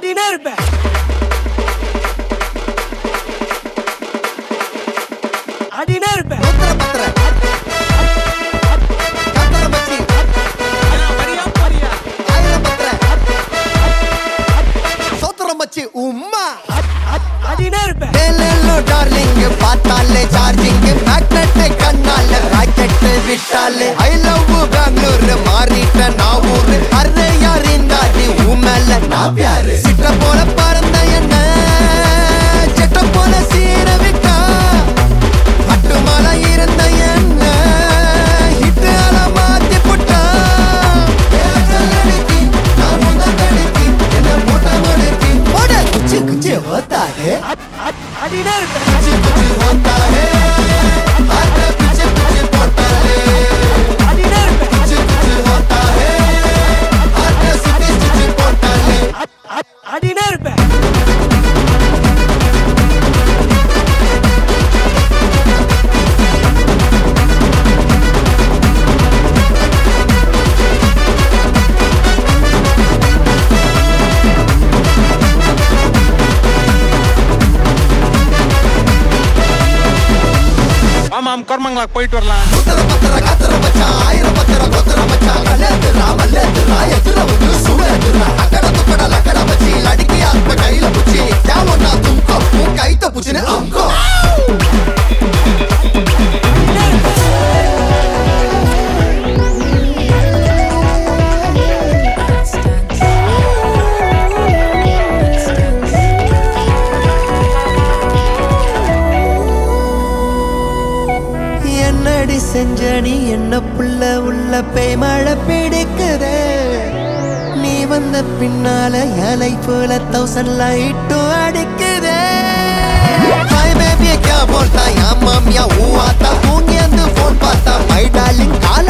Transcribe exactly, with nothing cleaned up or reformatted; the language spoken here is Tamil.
ஆடினே இருப்பேன். ஆடினே இருப்பேன். உம்மா ஆடினே இருப்பேன். டேலோ டார்லிங் பார்த்தாலே சார்ஜிங் மேக்னெட் கண்ணால ராக்கெட் விட்டாலே ஐ லவ் பெங்களூர் மாறிட்ட நான் ஊரு அரே யார் இந்தாடி உமேல நான் பியாரு சிட்ட போல பறந்த என்ன செட்ட போல சீர விட்டா அட்டுமலை இருந்த என்ன ஹிட் அல மாத்தி புட்டா ஏச்சலடிக்கி நான் முந்தடிக்கி என்ன போட்ட மடிக்கி ஓட குச்சி குச்சி होता है ஆடினே இருப்பேன். कुछ कुछ होता है आगे पीछे पीछे पड़ता है ஆடினே இருப்பேன். कुछ कुछ होता है आगे सीधे सीधे पड़ता है ஆடினே இருப்பேன். ஆமாம் கோர்மங்களா போயிட்டு வரலாம். உத்தர பத்தர கத்தர மச்சான் ஆயிரம் பத்தர கொத்தர மச்சான் கல்லேத்துறா மல்லேத்துறா எத்துற வந்து சூடேத்துறா அக்கட துக்கட லக்கட மச்சி லடிக்கி ஆத்ம கையில புச்சி யாவன்னா தும்கோ உன் கைத்த புச்சினு அம்கோ என்னடி செஞ்சடி என்ன புள்ள உள்ள பேய் மழை பிடிக்குதே நீ வந்த பின்னால இலை போல தௌசண்ட் லைட்டும் அடிக்குதே हाय बेबी क्या बोलता या मामिया हुआ था तू फोन पाता माय डार्लिंग